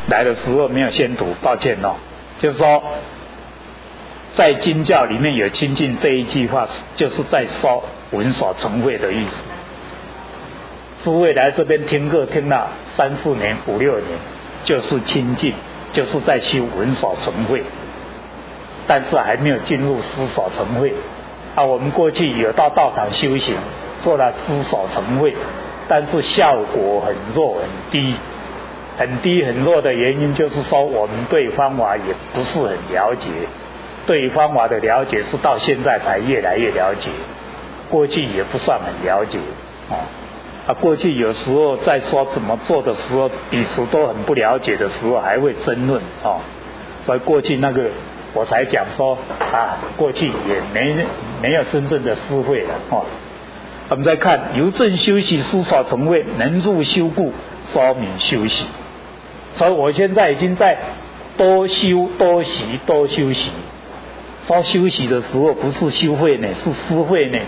来的时候没有先读，抱歉哦。就是说，在经教里面有亲近这一句话，就是在说闻所成慧的意思。诸位来这边听课听了3、4年、5、6年，就是亲近，就是在修闻所成慧，但是还没有进入思所成慧。我们过去有到道场修行，做了思所成慧，但是效果很弱很低。很低很弱的原因就是说，我们对方法也不是很了解，对方法的了解是到现在才越来越了解，过去也不算很了解过去有时候在说怎么做的时候，彼此都很不了解的时候，还会争论所以过去那个我才讲说过去也没有真正的思慧了我们再看由正修习思所成慧，能入修故，说明修习。所以我现在已经在多修多习多修习。说修习的时候不是修慧呢，是思慧呢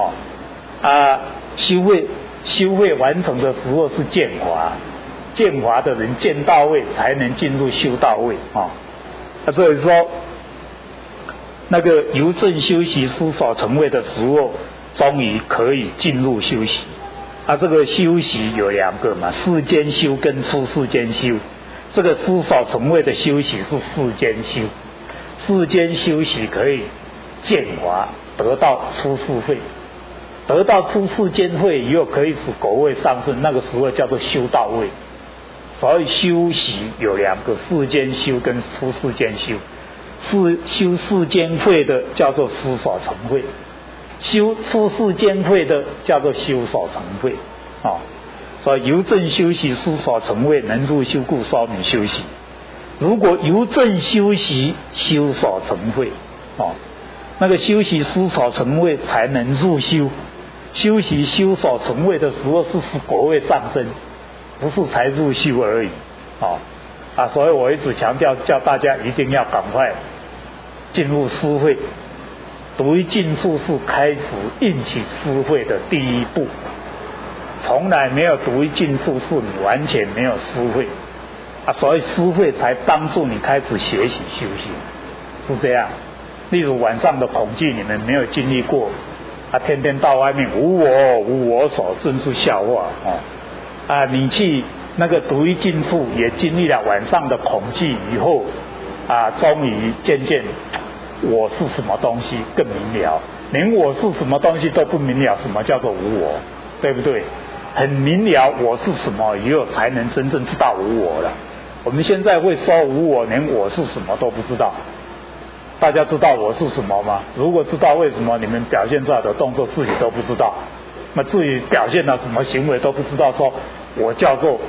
修慧完成的时候是见华，见华的人见到位才能进入修到位所以说那个由正修习思所成慧的时候，终于可以进入修习这个修习有2个嘛，世间修跟出世间修。这个思所成慧的修习是世间修，世间修习可以见华，得到出世慧，得到出世间慧以后可以使果位上升，那个时候叫做修到位。所以修习有2个，世间修跟出世间修。修世间慧的叫做思所成慧，修出世间慧的叫做修所成慧所以由正修习思所成慧，能入修故，说明修习。如果由正修习修所成慧那个修习思所成慧才能入修。修习修所成慧的时候是使果位上升，不是才入修而已所以我一直强调叫大家一定要赶快进入思慧。独一进处是开始印起思慧的第一步，从来没有独一进处是你完全没有思慧所以思慧才帮助你开始学习修行，是这样。例如晚上的恐惧你们没有经历过天天到外面无我所，真是笑话你去那个独一进处也经历了晚上的恐惧以后终于渐渐我是什么东西更明了，连我是什么东西都不明了，什么叫做无我，对不对？很明了我是什么以后才能真正知道无我了。我们现在会说无我，连我是什么都不知道。大家知道我是什么吗？如果知道，为什么你们表现出来的动作自己都不知道？那至于表现了什么行为都不知道，说我叫做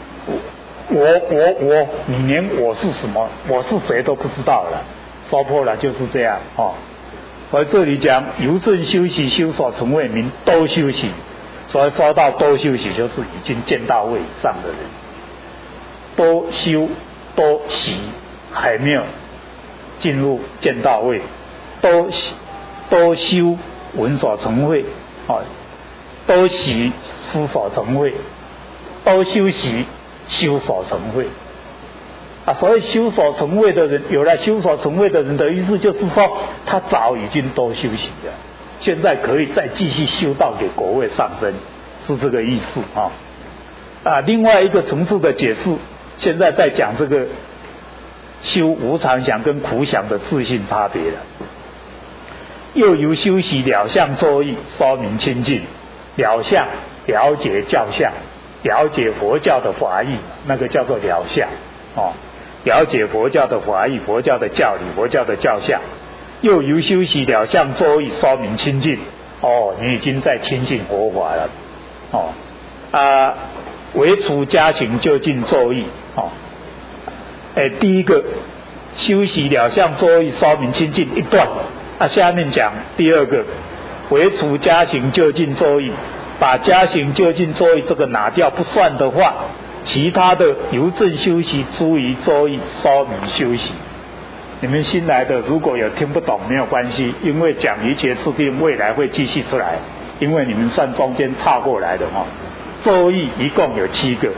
我，你连我是什么，我是谁都不知道了。说破了就是这样所以这里讲由正修习修所成慧，名多修习。所以说到多修习，就是已经见到位以上的人。多修多习还没有进入见到位，多修闻所成慧多习思所成慧，多修习修所成慧所以修所成慧的人，有了修所成慧的人的意思就是说，他早已经多修习了，现在可以再继续修到给果位上升，是这个意思另外一个层次的解释，现在在讲这个修无常想跟苦想的自性差别了。又由修习了相作意，说明清净。了相了解教相，了解佛教的法义，那个叫做了相了解佛教的法义，佛教的教理，佛教的教相。又由修习了相作意，说明清净你已经在亲近佛法了为除加行就近作意第一个修习了相作意，说明清净一段下面讲第二个为除加行就近作意，把加行就近作意这个拿掉不算的话，其他的由正修习诸于作意，说明修习。你们新来的如果有听不懂没有关系，因为讲一切次第未来会继续出来，因为你们算中间岔过来的作意一共有7个，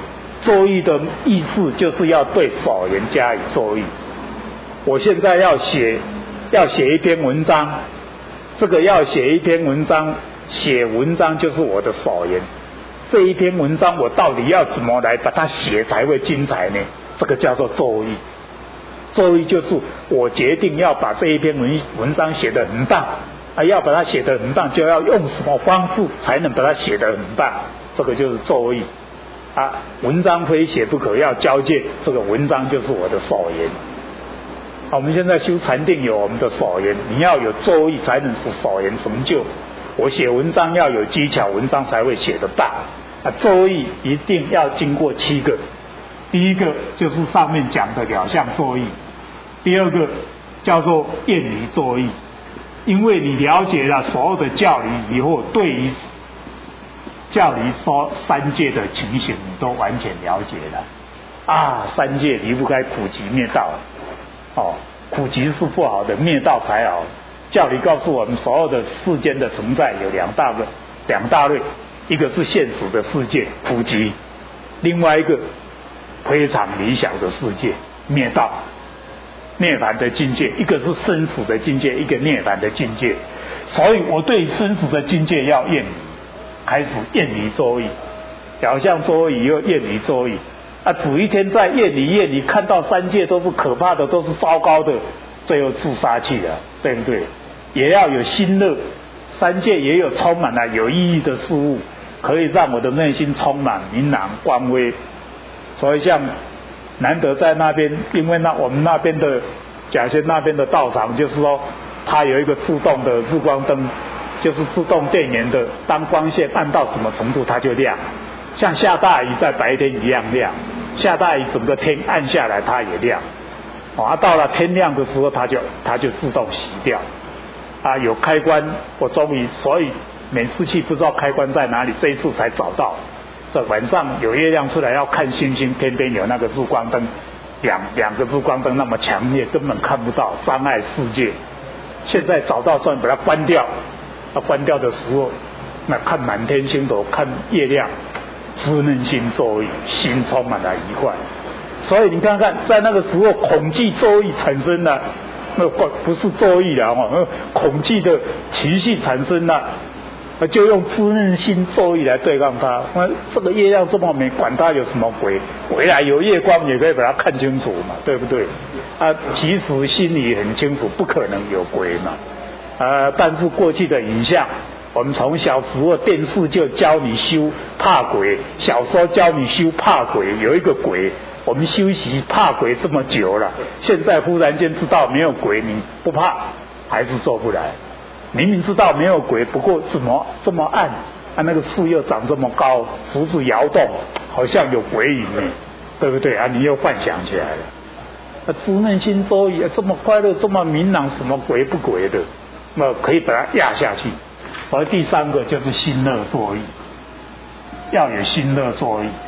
作意的意思就是要对所言加以作意。我现在要写一篇文章，这个要写一篇文章，写文章就是我的所言。这一篇文章我到底要怎么来把它写才会精彩呢？这个叫做作意。作意就是我决定要把这一篇文章写得很棒，要把它写得很棒，就要用什么方式才能把它写得很棒，这个就是作意。文章非写不可，要交界，这个文章就是我的所言。我们现在修禅定有我们的所言，你要有作意才能使所言成就。我写文章要有技巧，文章才会写得棒。作意一定要经过7个，第一个就是上面讲的了相作意，第二个叫做厌离作意，因为你了解了所有的教理以后，对于教理说三界的情形你都完全了解了。三界离不开苦集灭道，苦集是不好的，灭道才好。教理告诉我们，所有的世间的存在有两大类，一个是现实的世界苦集，另外一个非常理想的世界灭道涅槃的境界，一个是生死的境界，一个涅槃的境界。所以我对生死的境界要厌离，开始厌离作意，了相作意又厌离作意。只一天在厌离，看到三界都是可怕的，都是糟糕的，最后自杀去了，对不对？也要有心乐，三界也有充满了有意义的事物，可以让我的内心充满明朗光辉。所以像难得在那边，因为我们那边的甲仙那边的道场，就是说它有一个自动的日光灯，就是自动电源的，当光线暗到什么程度它就亮，像下大雨在白天一样亮，下大雨整个天暗下来它也亮。到了天亮的时候它就自动熄掉。有开关，我终于，所以每次去不知道开关在哪里，这一次才找到。这晚上有月亮出来要看星星，偏偏有那个日光灯，两个日光灯那么强烈，根本看不到，障碍世界。现在找到算把它关掉，关掉的时候，那看满天星斗，看月亮，滋润心作意，心充满了愉快。所以你看看，在那个时候，恐惧作意产生了，那不是作意了恐惧的情绪产生了，就用滋润心作意来对抗它。这个月亮这么美，管它有什么鬼，回来有月光也可以把它看清楚嘛，对不对？其实心里很清楚，不可能有鬼嘛。但是过去的影像，我们从小时候电视就教你修怕鬼，小时候教你修怕鬼，有一个鬼。我们修习怕鬼这么久了，现在忽然间知道没有鬼，你不怕还是做不来。明明知道没有鬼，不过怎么这么暗那个树又长这么高，竹子摇动好像有鬼影呢，对不对你又幻想起来了。滋润心作意，这么快乐，这么明朗，什么鬼不鬼的，那可以把它压下去。而第三个就是心乐作意，要有心乐作意。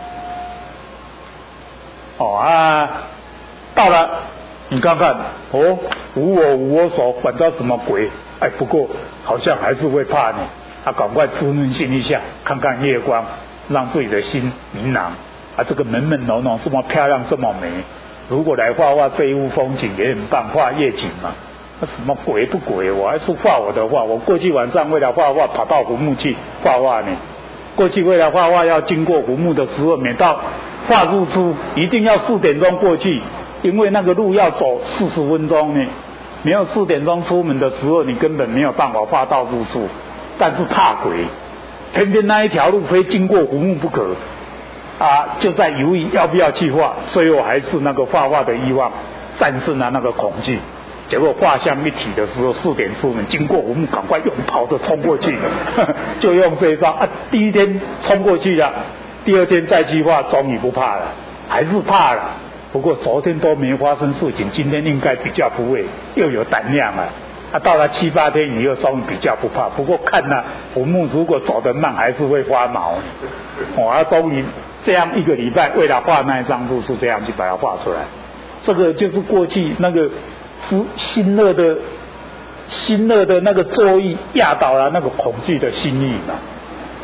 到了你看看无我无我所，管到什么鬼，不过好像还是会怕你，赶快滋润心一下，看看月光，让自己的心明朗。这个朦朦胧胧，这么漂亮，这么美，如果来画这一幅风景也很棒，画夜景嘛。什么鬼不鬼，我还是画我的画。我过去晚上为了画画跑到湖木去画画呢。过去为了画画要经过湖木的时候，每到画日出一定要4点钟过去，因为那个路要走40分钟呢。没有4点钟出门的时候，你根本没有办法画到日出。但是怕鬼，偏偏那一条路非经过湖木不可就在犹豫要不要去画。最后还是那个画画的欲望战胜了那个恐惧。结果画像一体的时候，4点出门，经过湖木，赶快用跑着冲过去就用这一招第一天冲过去了，第二天再去画，终于不怕了，还是怕了。不过昨天都没发生事情，今天应该比较不会，又有胆量了。到了7、8天以后，终于比较不怕。不过看了湖木，如果走得慢，还是会发毛。终于这样1个礼拜，为了画那一张图，是这样去把它画出来。这个就是过去那个心乐的那个作意压倒了那个恐惧的心意嘛。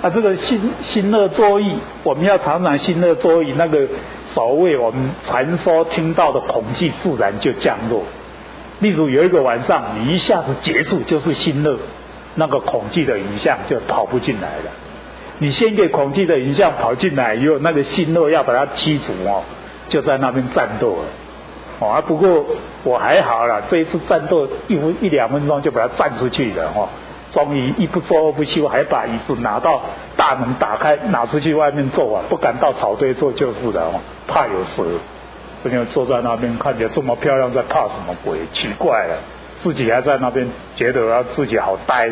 这个心乐作意，我们要常常心乐作意，那个所谓我们传说听到的恐惧自然就降落。例如有一个晚上，你一下子结束就是心乐，那个恐惧的影像就跑不进来了。你先给恐惧的影像跑进来以后，那个心乐要把它驱除就在那边战斗了。不过我还好啦，这一次战斗一两分钟就把它战出去了终于一不做二不休，还把椅子拿到大门打开，拿出去外面坐不敢到草堆坐就是了怕有蛇。所以坐在那边看起来这么漂亮，在怕什么鬼？奇怪了，自己还在那边觉得自己好呆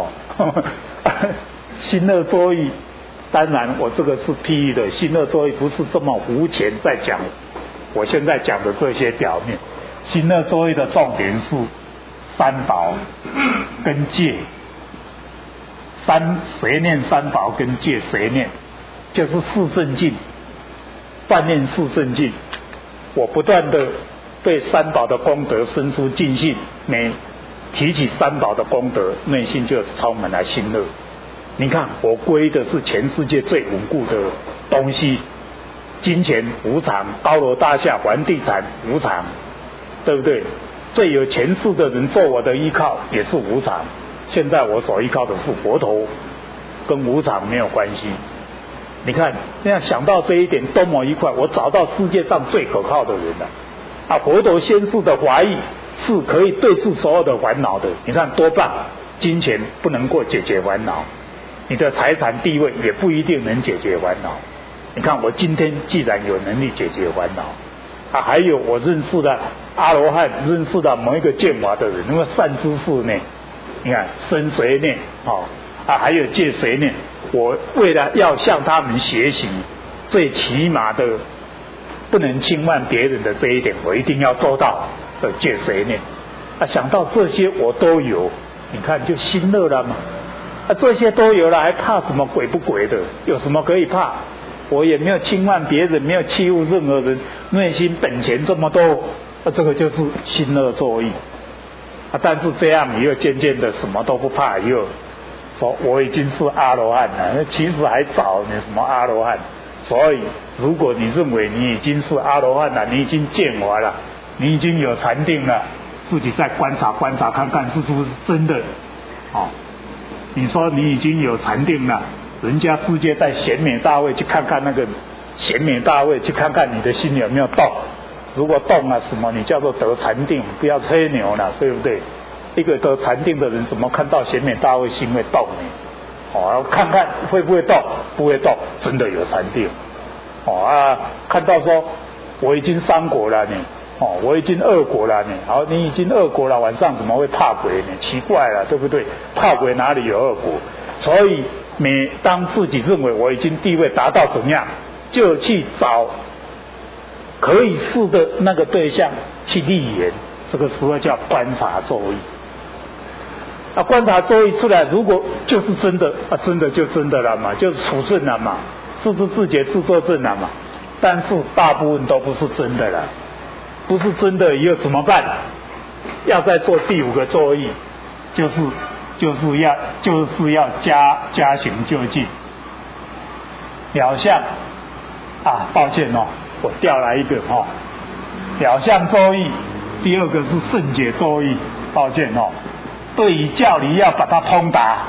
心乐作意，当然我这个是譬喻的，心乐作意不是这么无钱在讲我现在讲的这些表面。心乐作意的重点是三宝跟戒，随念三宝跟戒随念，就是四正境，半念四正境。我不断的对三宝的功德生出尽兴，每提起三宝的功德，内心就充满了心乐。你看我皈的是全世界最稳固的东西，金钱无常，高楼大厦房地产无常，对不对？最有权势的人做我的依靠也是无常，现在我所依靠的是佛陀，跟无常没有关系。你看这样想到这一点多么愉快，我找到世界上最可靠的人了佛陀宣示的法义是可以对治所有的烦恼的，你看多棒！金钱不能够解决烦恼，你的财产地位也不一定能解决烦恼。你看我今天既然有能力解决烦恼还有我认识的阿罗汉，认识到某一个见法的人，那么善知识呢？你看身随念还有戒随念，我为了要向他们学习，最起码的不能轻慢别人的这一点，我一定要做到的戒随念想到这些我都有，你看就心乐了嘛这些都有了，还怕什么鬼不鬼的？有什么可以怕？我也没有轻慢别人，没有欺负任何人，内心本钱这么多这个就是心乐作意但是这样以后渐渐的什么都不怕，以后说我已经是阿罗汉了，其实还早呢，什么阿罗汉？所以如果你认为你已经是阿罗汉了，你已经见法了，你已经有禅定了，自己再观察观察看看是不是真的你说你已经有禅定了，人家世界在显美大会去看看那个显美大会，去看看你的心有没有动，如果动了什么，你叫做得禅定，不要吹牛了，对不对？一个得禅定的人怎么看到显美大会心会动呢看看会不会动，不会动，真的有禅定看到说我已经三果了呢我已经二果了呢，好，你已经二果了，晚上怎么会怕鬼呢？奇怪了，对不对？怕鬼哪里有二果？所以每当自己认为我已经地位达到怎么样，就去找可以试的那个对象去立言，这个时候叫观察作意观察作意出来，如果就是真的真的就真的了嘛，就是处证了嘛，自知自觉自作证了嘛。但是大部分都不是真的了，不是真的以后怎么办？要再做第五个作意，就是要加行就近。了相抱歉我掉来一个了相作意，第二个是圣解作意，抱歉对于教理要把它通达，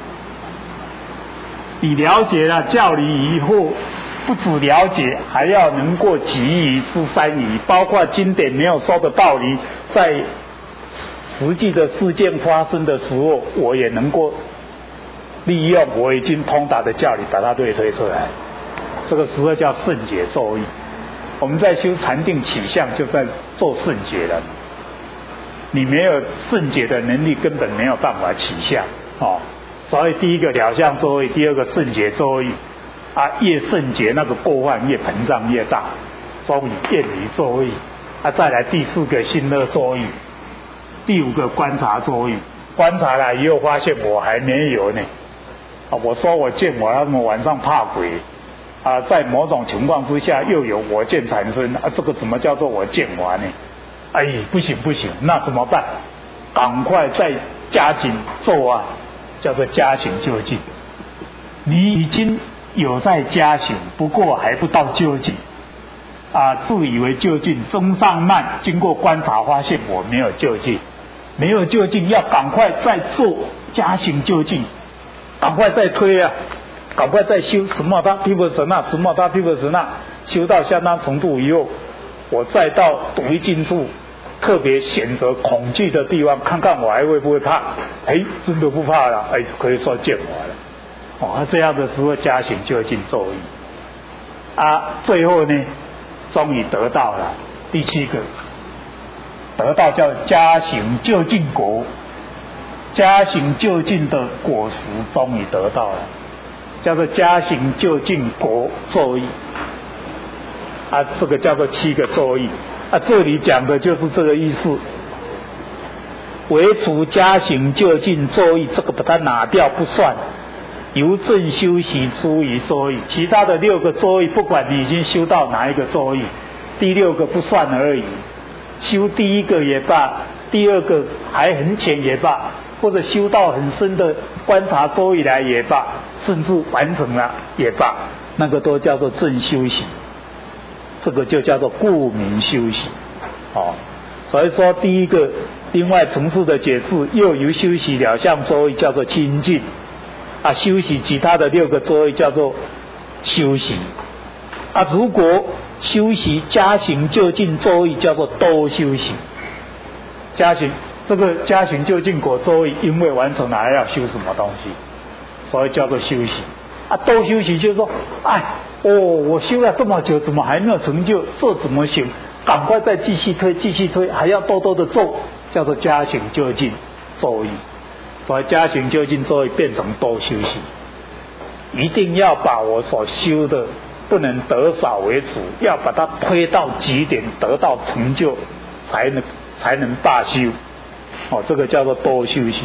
你了解了教理以后，不只了解，还要能够举一知三疑，包括经典没有说的道理，在实际的事件发生的时候，我也能够利用我已经通达的教理把它对推出来，这个时候叫圣解作意。我们在修禅定起相，就在做圣解了。你没有圣解的能力，根本没有办法起相所以第一个了相作意，第二个圣解作意越圣解那个过患越膨胀越大，所以厌离作意再来第四个心乐作意，第五个观察作意。观察了以后发现我还没有呢我说我见我那么晚上怕鬼在某种情况之下又有我见产生这个怎么叫做我见完呢？不行，那怎么办？赶快再加紧做叫做加行就近你已经有在加行，不过还不到究竟自以为究竟，增上慢，经过观察发现我没有究竟，没有究竟，要赶快再做加行究竟，赶快再推赶快再修什么他毗婆舍那，什么他毗婆舍那，修到相当程度以后，我再到独一境处，特别选择恐惧的地方，看看我还会不会怕？真的不怕了，可以说见我了。这样的时候加行究竟作意最后呢，终于得到了第7个，得到叫加行究竟果，加行究竟的果实终于得到了，叫做加行究竟果作意这个叫做7个作意这里讲的就是这个意思。唯除加行究竟作意，这个把它拿掉不算，由正修习诸于作意，其他的6个作意，不管你已经修到哪一个作意，第6个不算而已。修第1个也罢，第2个还很浅也罢，或者修到很深的观察作意来也罢，甚至完成了也罢，那个都叫做正修习，这个就叫做故名修习所以说第1个另外层次的解释，又由修习了相作意叫做清净修习其他的6个作意叫做修习如果修习加行究竟作意叫做多修习。这个加行究竟果作意因为完成了还要修什么东西，所以叫做修习多修习就是说我修了这么久怎么还没有成就，这怎么行，赶快再继续推，还要多多的做，叫做加行究竟作意。所以加行究竟作意变成多修习，一定要把我所修的不能得少为主，要把它推到极点，得到成就才能罢休这个叫做多修习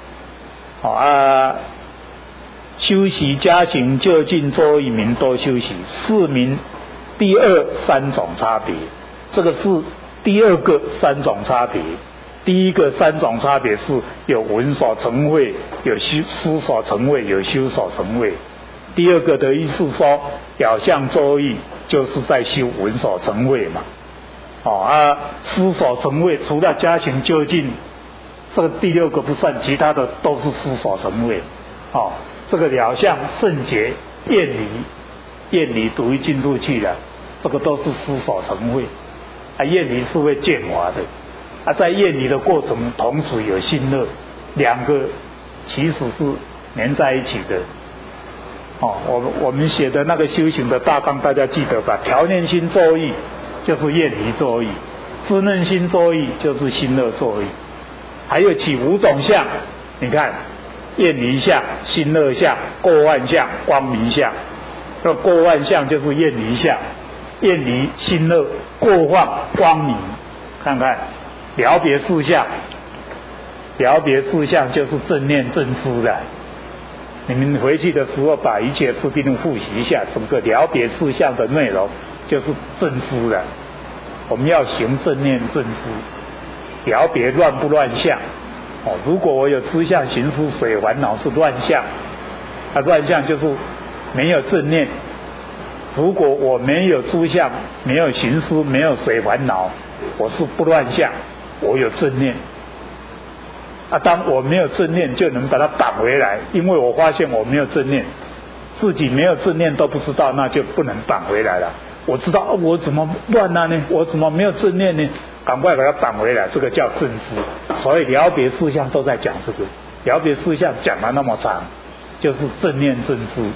修习加行究竟作意名多修习，是名第2、3种差别。这个是第2个3种差别。第1个3种差别是有闻所成慧，有思所成慧，有修所成慧。第2个的意思说了相作意就是在修闻所成慧嘛思所成慧除了加行究竟这个第6个不算，其他的都是思所成慧这个了相圣洁厌离独一境处去了，这个都是思所成慧厌离是会见华的在厌离的过程同时有心乐，2个其实是连在一起的我们写的那个修行的大纲大家记得吧？调念心作意就是厌离作意，滋润心作意就是心乐作意，还有起5种相，你看厌离相、心乐相、过患相、光明相。这过患相就是厌离相，厌离、心乐、过患、光明。看看了别4相，了别4相就是正念正知的。你们回去的时候把一切事定复习一下，整个了别4相的内容就是正知的。我们要行正念正知，了别乱不乱相如果我有知相行识水烦恼是乱相乱相就是没有正念。如果我没有知相，没有行识，没有水烦恼，我是不乱相，我有正念当我没有正念就能把它挡回来，因为我发现我没有正念，自己没有正念都不知道，那就不能挡回来了。我知道我怎么乱了呢？我怎么没有正念呢？赶快把它挡回来，这个叫正知。所以了别4相都在讲这个，了别4相讲了那么长，就是正念正知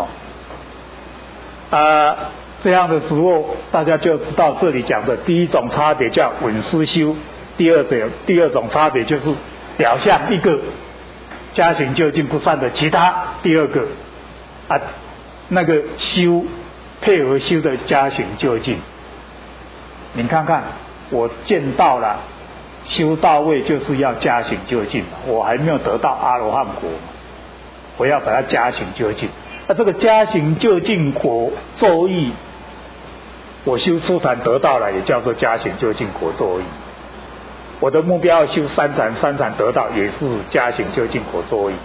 这样的时候大家就知道这里讲的第1种差别叫闻思修，第二种差别就是了相1个，加行究竟不算的其他第2个那个修配合修的加行究竟。你看看我见到了修到位就是要加行究竟，我还没有得到阿罗汉果，我要把它加行究竟。这个加行究竟果作意，我修初禅得到了也叫做加行究竟果作意。我的目标修3禅，3禅得到也是加行究竟果作意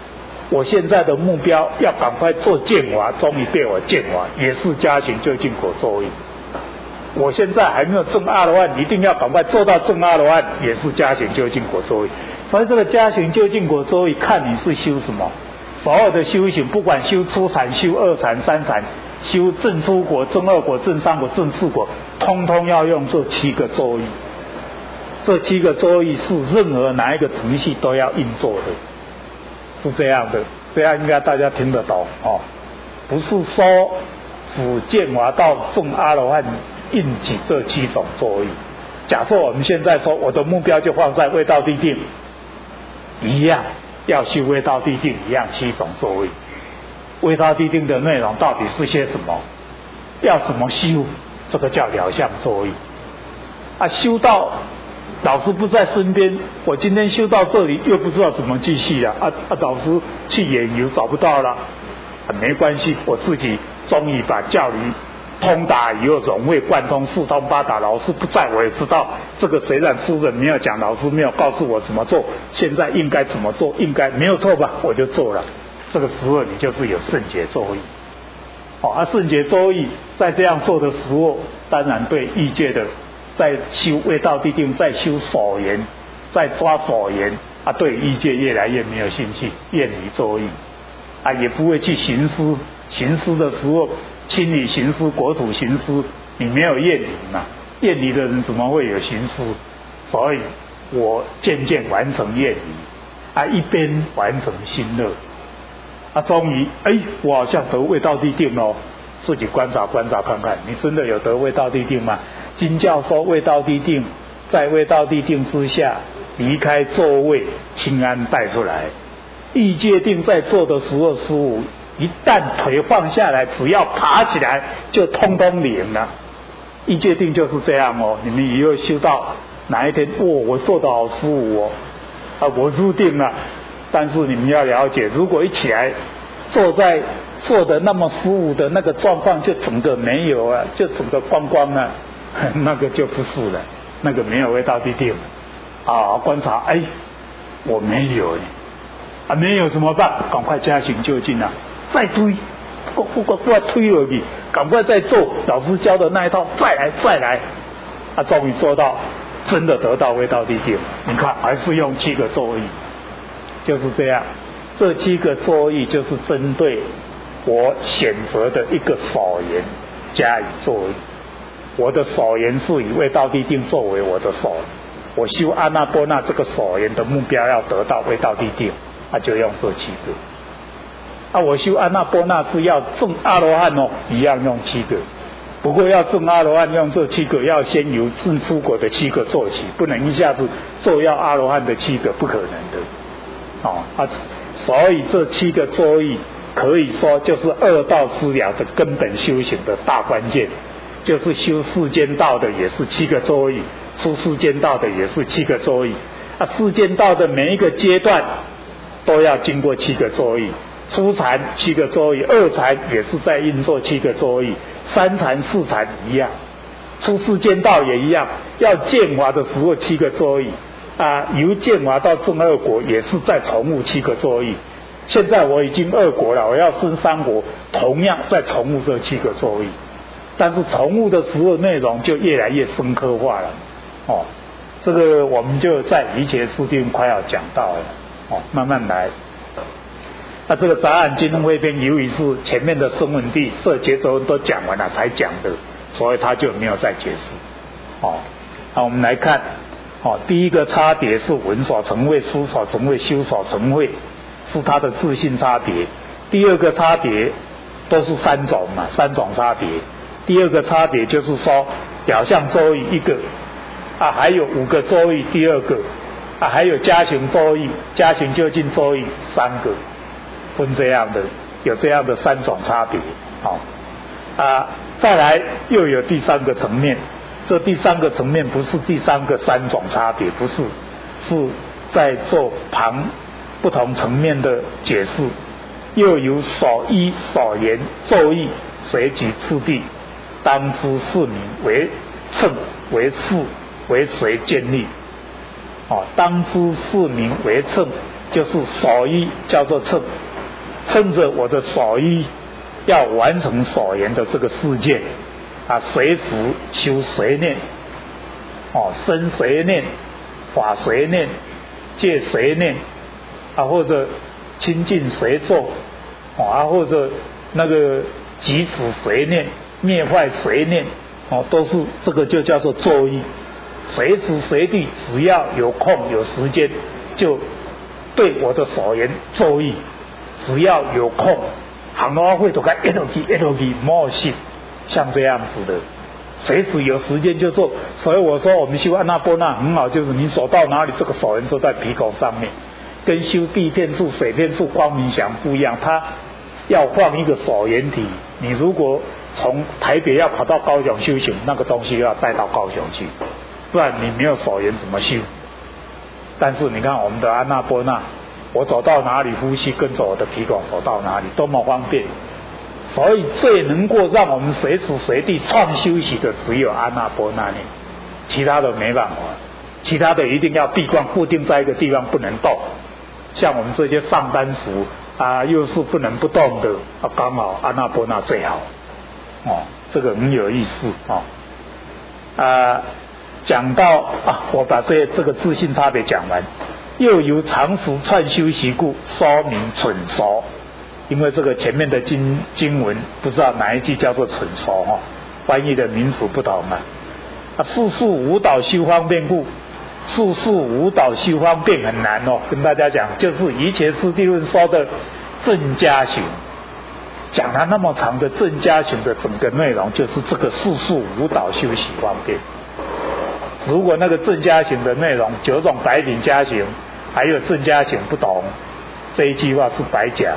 我现在的目标要赶快做见华，终于被我见华，也是加行究竟果作意。我现在还没有证阿罗汉，一定要赶快做到证阿罗汉，也是加行究竟果作意。所以这个加行究竟果作意，看你是修什么。所有的修行，不管修初禅、修二禅、三禅，修正初果、正二果、正三果、正四果，通通要用这7个作意。这7个作意是任何哪一个程序都要运作的，是这样的。这样应该大家听得懂哦。不是说只见华到证阿罗汉应举这7种作意。假设我们现在说我的目标就放在未到地定，一样要修未到地定，一样7种作意。未到地定的内容到底是些什么？要怎么修？这个叫了相作意。修到老师不在身边，我今天修到这里又不知道怎么继续了。老师去远游找不到了，没关系，我自己终于把教理通达以后融会贯通，四通八达。老师不在，我也知道这个虽然书本没有讲，老师没有告诉我怎么做，现在应该怎么做，应该没有错吧？我就做了。这个时候你就是有圣解作意。圣解作意在这样做的时候，当然对欲界的在修未到地定，在修所缘，在抓所缘对欲界越来越没有兴趣，厌离作意也不会去行思。行思的时候，清理行思，国土行思，你没有厌离嘛？厌离的人怎么会有行思？所以我渐渐完成厌离一边完成心乐终于我好像得未到地定了。自己观察观察看看，你真的有得未到地定吗？经教说未到地定，在未到地定之下离开座位，清安带出来。欲界定在做的时候师父一旦腿放下来，只要爬起来就通通灵了。欲界定就是这样你们以后修到哪一天我做得好舒服我入定了。但是你们要了解，如果一起来做的那么舒服的那个状况，就整个没有就整个光光那个就不是了，那个没有未到地定观察我没有没有怎么办？赶快加行就近再推不推而已，赶快再做老师教的那一套，再来终于做到真的得到未到地定。你看还是用7个作意，就是这样。这7个作意就是针对我选择的一个所缘加以作意。我的所缘是以未到地定作为我的所，我修阿那波那这个所缘的目标要得到未到地定就用这7个我修阿那波那是要证阿罗汉一样用7个。不过要证阿罗汉用这7个，要先由证出果的7个做起，不能一下子做要阿罗汉的7个，不可能的所以这7个作意可以说就是2道资疗的根本修行的大关键，就是修世间道的也是7个作意，出世间道的也是7个作意世间道的每一个阶段都要经过7个作意，初禅7个作意，二禅也是在运作7个作意，三禅四禅一样，出世间道也一样，要见华的时候7个作意由见华到证2果也是在重复7个作意。现在我已经2果了，我要升3果，同样在重复这7个作意，但是重复的时候内容就越来越深刻化了这个我们就在一切书定快要讲到了慢慢来。这个杂案经汇篇由于是前面的声闻地色觉咒都讲完了才讲的，所以他就没有再解释我们来看第一个差别是闻所成慧、思所成慧、修所成慧，是他的自信差别。第二个差别都是3种3种差别。第二个差别就是说表象作意1个还有5个作意第2个还有加行作意、加行究竟作意3个，分这样的，有这样的3种差别再来又有第3个层面，这第3个层面不是第3个3种差别，不是，是在做旁不同层面的解释，又由所依所言作意随即次第，当知是名为称为事为随建立当知是名为称，就是所依叫做称， 趁着我的所依要完成所言的这个事件啊，随时修随念，身随念，法随念，戒随念啊，或者清净随做啊，或者那个即止随念，灭坏随念都是这个就叫做作意。随时随地只要有空有时间，就对我的所言作意。只要有空，行路会都该一路去莫信，像这样子的，随时有时间就做。所以我说我们修安那波那很好，就是你走到哪里，这个所言就在鼻孔上面，跟修地片处、水片处、光明想不一样。它要放一个所言体，你如果从台北要跑到高雄修行，那个东西要带到高雄去，不然你没有所言怎么修？但是你看我们的安那波那，我走到哪里，呼吸跟着我的鼻孔走到哪里，多么方便！所以最能够让我们随时随地创休息的，只有安那波那念，其他的没办法，其他的一定要闭关，固定在一个地方不能动。像我们这些上班族啊，又是不能不动的啊，刚好安那波那最好这个很有意思讲到我把这个自性差别讲完。又由常时串修习故，说明蠢熟。因为这个前面的经文不知道哪一句叫做蠢熟翻译的民俗不同世事无导修方便故，世事无导修方便很难跟大家讲，就是一切师地论说的正加行，讲了那么长的正加行的整个内容，就是这个世事无导修习方便。如果那个正加行的内容9种白品加行还有正加行不同，这一句话是白讲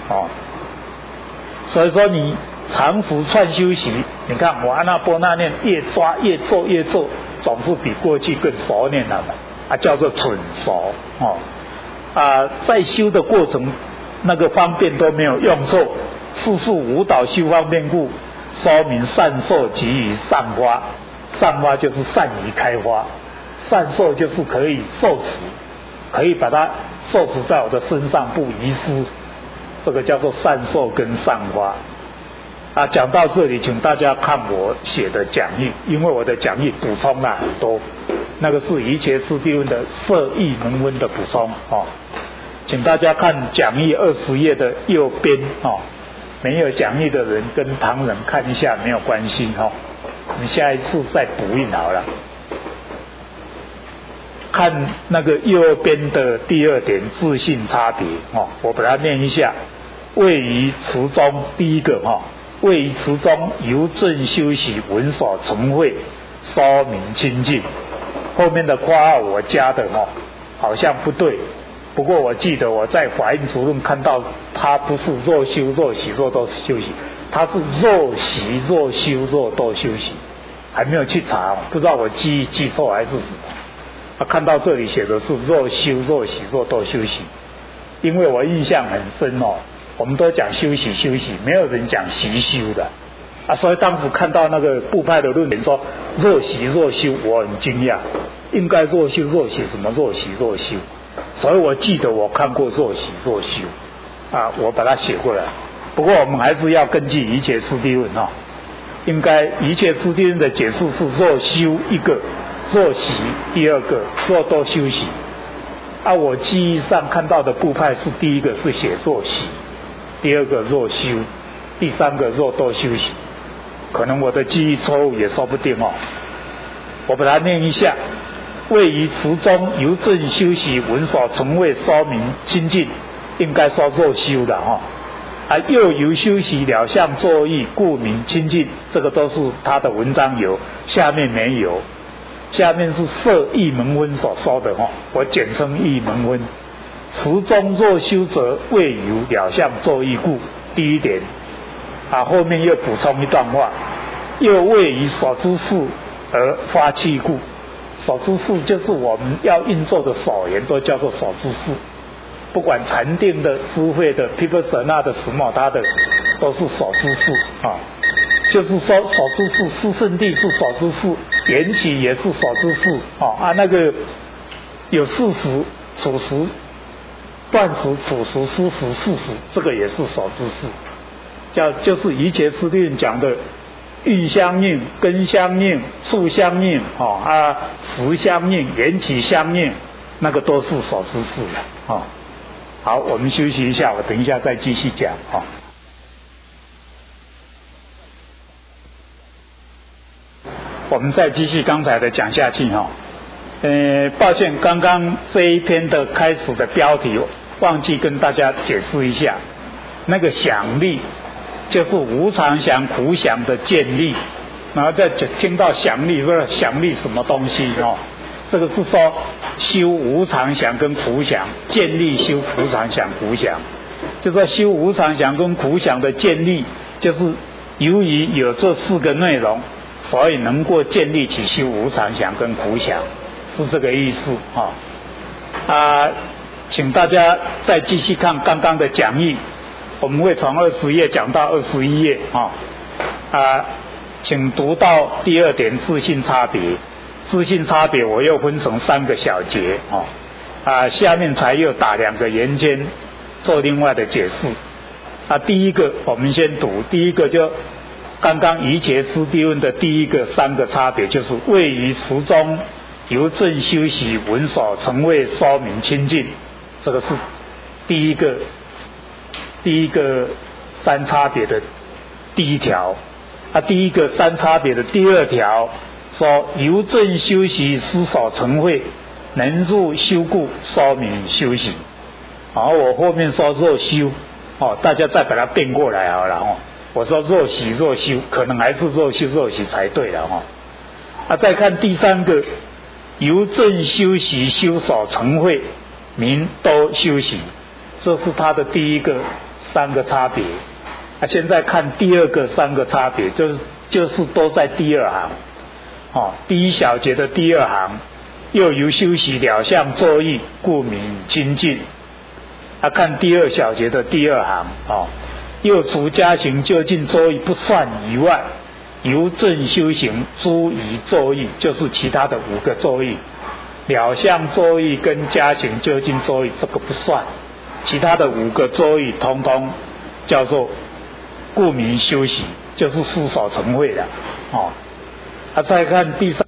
所以说你常时串修习，你看我安那波那念越抓越做，总是比过去更熟练了叫做蠢熟在修的过程那个方便都没有用错，世事无导修方便故，说明善受给予善花。善花就是善于开花，善受就是可以受持，可以把它受持在我的身上不遗失，这个叫做善受跟善花讲到这里，请大家看我写的讲义，因为我的讲义补充了很多，那个是一切师地论的摄义门温的补充请大家看讲义20页的右边没有讲义的人跟旁人看一下没有关系你下一次再补印好了。看那个右边的第2点自性差别我把它念一下。位于词中第一个位于词中由正修习闻所成会，说明清净。后面的括号我加的好像不对，不过我记得我在法印图论看到它不是若修若习若多修习，它是若习若修若多修习，还没有去查不知道我记错还是什么看到这里写的是若修若习若多修习，因为我印象很深我们都讲修习，没有人讲习修的所以当时看到那个部派的论点说若习若修，我很惊讶，应该若修若习，怎么若习若修？所以我记得我看过若习若修我把它写过来。不过我们还是要根据一切师地论应该一切师地论的解释是若修一个，若习第2个，若多修习我记忆上看到的部派是第一个是写若习，第2个若修，第3个若多修习，可能我的记忆错误也说不定我把它念一下。位于词中由正修习闻所成会，说明清净，应该说若修的又由修习了相作意，故名清净，这个都是他的文章有，下面没有。下面是摄义门温所说的我简称义门温。词中若修者，未由了相作意故，第1点后面又补充一段话，又未于所知事而发气故。所知事就是我们要运作的所言，都叫做所知事，不管禅定的、智慧的、毗婆舍那的、什么他的，都是所知事就是说所知事，四圣谛是所知事，缘起也是所知事那个有事实、处实断食、土食、施食、事食，这个也是守之事。就是瑜伽师地论讲的欲相应、根相应、处相应、时相应、缘起相应，那个都是守之事的。好，我们休息一下，我等一下再继续讲。我们再继续刚才的讲下去。抱歉，刚刚这一篇的开始的标题忘记跟大家解释一下，那个想力就是无常想、苦想的建立，然后再听到想力，说想力什么东西这个是说修无常想跟苦想，建立修无常想、苦想，就说修无常想跟苦想的建立，就是由于有这4个内容，所以能够建立起修无常想跟苦想，是这个意思请大家再继续看刚刚的讲义，我们会从20页讲到21页请读到第2点自性差别。自性差别我又分成3个小节下面才又打2个圆圈做另外的解释。第一个我们先读，第一个就刚刚瑜伽师地论的第一个3个差别，就是位于池中由正修习闻所成谓说明清净，这个是第一个3差别的第1条。第一个3差别的第2条说由正修习思所成慧，能入修故说明修习。我后面说若修大家再把它变过来好了我说若习若修，可能还是若修若习才对了再看第3个，由正修习修所成慧，名都修习，这是它的第一个3个差别。现在看第2个3个差别，就是都在第2行。第1小节的第2行，又由修习了相作意，故名清净。看第2小节的第2行又除加行究竟作意不算以外，由正修行诸仪作意，就是其他的5个作意，了相作意跟加行究竟作意这个不算，其他的5个作意通通叫做故名修习，就是思所成慧的再看第3